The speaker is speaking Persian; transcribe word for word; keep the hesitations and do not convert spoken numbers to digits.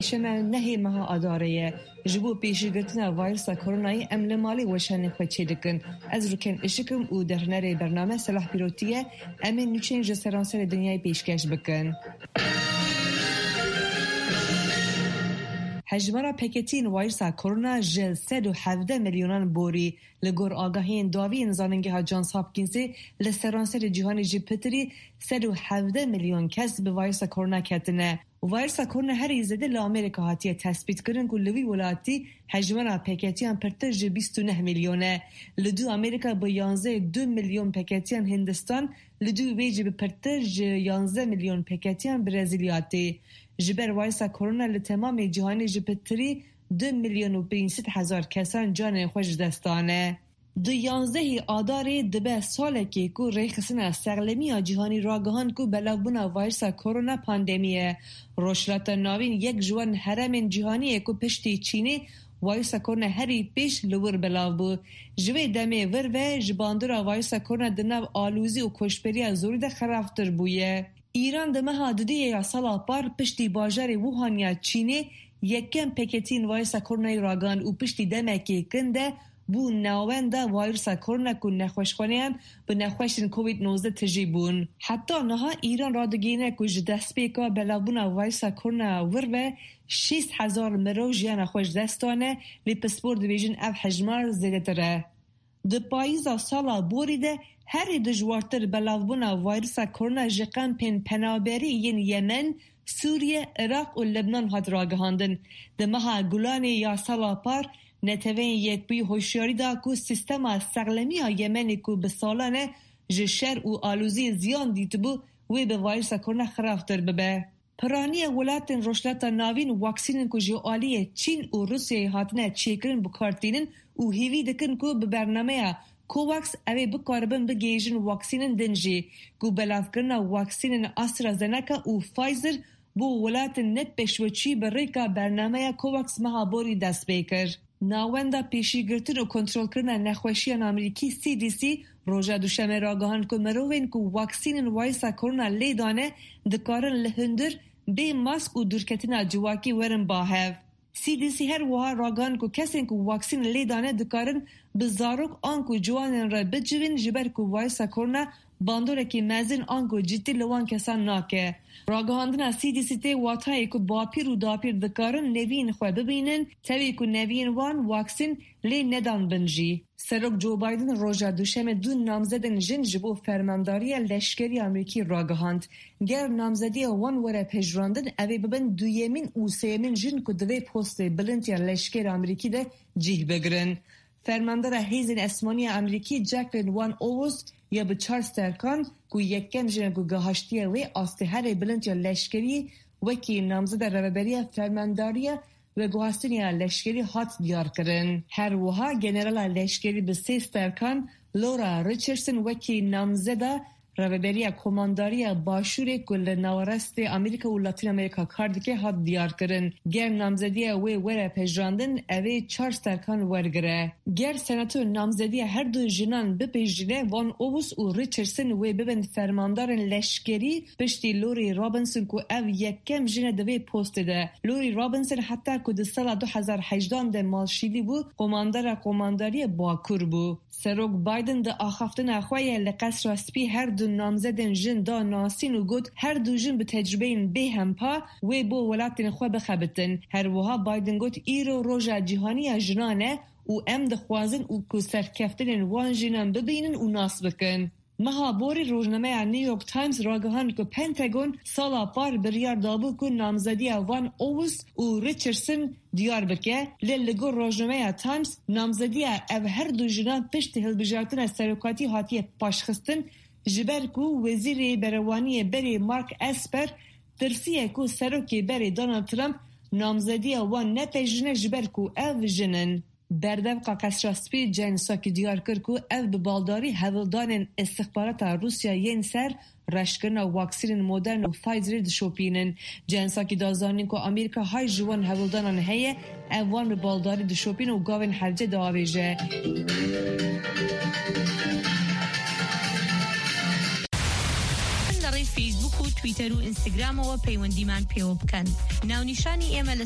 شما نهی مها آداره جبو پیشگرتنا ویروس کرونای عمل مالی وشان خوچه دکن از رکن اشکم او در نره برنامه صلاح پیروتیه امین نوچین جسرانسر دنیای پیشکش بکن. حجمارا پکتین ویروس کرونا جل سد و هفده میلیونان بوری لگور آگاهین داوی انزاننگه ها جانس هاپکینزی لسرانسر جهانی جیپتری سد و هفده میلیون کس به ویروس کرونا کتنه. ویروس کرونا هر ایزده لامریکا هاتیه تثبیت کردن که لوی ولاتی حجمارا پکتیان پرتر بیست و نه میلیونه. لدو امریکا با یانزده دو میلیون پکتیان هندستان لدو ویجی به پرتر یانزده میلیون پکتیان برزیلیاتی. جبر ویروس کرونا لتمام جهانی جبتری دو میلیون و پانصد هزار کسان جان خوش دستانه. دو یانزده آداری دبه ساله که کو ریخسن سرلمی جهانی راگهان کو بلابونا ویروس کرونا پاندمیه. روشلات ناوین یک جوان هرم جهانی کو پشتی چینی ویروس کرونا هری پیش لور بلابو. جوی دمه ور و جباندورا ویروس کرونا دنو آلوزی و کشبری زوری ده خرافتر بویه. ایران ده مها ددیه یا سالا پار پشتی باجار ووهانیا چینی یکم پکتین ویروس کرونا راگان و پشتی دمکی کنده بو ناونده ویروس کرونا کو نخوشخانیان به نخوشن کووید نوزده تجیبون. حتی نها ایران را دگینه که جدست بیکا بلابونا ویروس کرونا ور و شیست هزار مرو جیان خوش دستانه لی پسپور دویجن اف حجمار زیده تره. ده پاییزا سالا بوریده هر دجوارتر بلابونا ویروس کرونا جقم پن پنابری ین یمن، سوریه، عراق و لبنان هات راگهاندن. ده مها گلانی یا سالا پار نتوین یک بی هوشیاری دا کو سیستما سقلمی ها یمنی کو به سالانه جشر و آلوزی زیان دیت بو وی به ویروس کرونا خرافتر ببه. پرانی ولاتن روشلات ناوین واکسینن کو جو آلیه چین و روسیه هاتنه چیکرن بکارتینن و هیوی دکن کو به برنامه کوواکس اوی بکاربن بگیجن واکسینن دنجی کو بلاف کرنا واکسینن آسترازنکا و فایزر بو ولاتن نت پشوچی بریکا برنامه کوواکس مهابوری دست بیکر. ناوندا پیشی گرتن و کنترل کردن نخوشیان امریکی سی دی سی روژا دوشمه راگهان که مروین که واکسینن ویروس کرونا لیدانه دکارن لهندر به ماسک و دورکتنا جواکی ورن باهف. سی دی سی هر وها راگهان که کسین که واکسین لیدانه دکارن بزاروک آنکو جوانن را بجوین جبر که ویروس کرونا باندوره که مزین آنکو جدی لوان کسان ناکه. راگهاندن سی دی سی تی واتایی که باپیر و داپیر دکارن نوین خواه ببینن تاوی که نوین وان واکسین لی ندان بنجی. سروک جو بایدن روژا دوشم دون نامزدن جن جبو فرمانداری لشکری امریکی راگهاند. گر نامزدی وان وره پجراندن اوی ببن دویمین و سیمین جن که دوی پوست بلندی لشکر امریکی ده جیه بگرن. فرماندار هیزن اسمانی امریکی جکلین وان اووز یا به چارلز ترکان که یکم جن که گهاشتیه وی آسته هر بلندی لشکری وکی نامزد روبری فرمانداری و گوهستنی لشکری هات دیار کرن. هر وها جنرال لشکری به سیس ترکان لورا ریچردسن وکی نامزده روبری کمانداری باشور کل نوارست امریکا و لاتین امریکا کاردکه هات دیار کرن. گر نامزدی وی وره پجراندن اوی چارلز ترکان ورگره. گر سناتور نامزدی هر دو جنان بپیجنه وان اووس و ریچردسن وی ببند فرماندار لشکری پشتی لوری رابنسون که او یکم جنه دوی پوست ده. لوری رابنسون حتی که ده سال دو هزار و هجده ده مالشیدی بو کماندار کمانداری باکور بو. سروک بایدن ده آخافتن اخواه لقصر اسپی هر دو نامزدن جن دا ناسین و گود هر دو جن به تجربه این به هم پا وی بو ولاتن خواه بخبتن. هر وها بایدن گود ایرو روژا جهانی جنانه و ام دخوازن و که سرکفتن وان جنان ببینن و ناس بکن. مها بوری روزنامه نیویورک تایمز راگهان که پنتاگون سالا پار بریار دابو که نامزدی وان اووس و ریچردسن دیار بکه. للگو روزنامه تایمز نامزدی او هر دو جنان پشت هلبجارتن سرکاتی هاتی پاشخستن جبر کو وزیر بروانی بری مارک اسپر ترسیه کو سروکی بری دونالد ترامپ نامزدی وان نتجنه جبر کو او جنن. بردفقا قصراسپی جن ساکی دیار کر کو او به بالداری هولدان استخبارات روسیا ین سر رشکن و واکسین مدرن و فایزر دشوپینن. جن ساکی دازانین که امریکا های جوان هولدانان هیه اوان به بالداری دشوپین و گاوین حرجه داویجه. فیسبوک و تویتر و اینستاگرام و پیوندی من پیو بکن. ناونیشانی ایمیل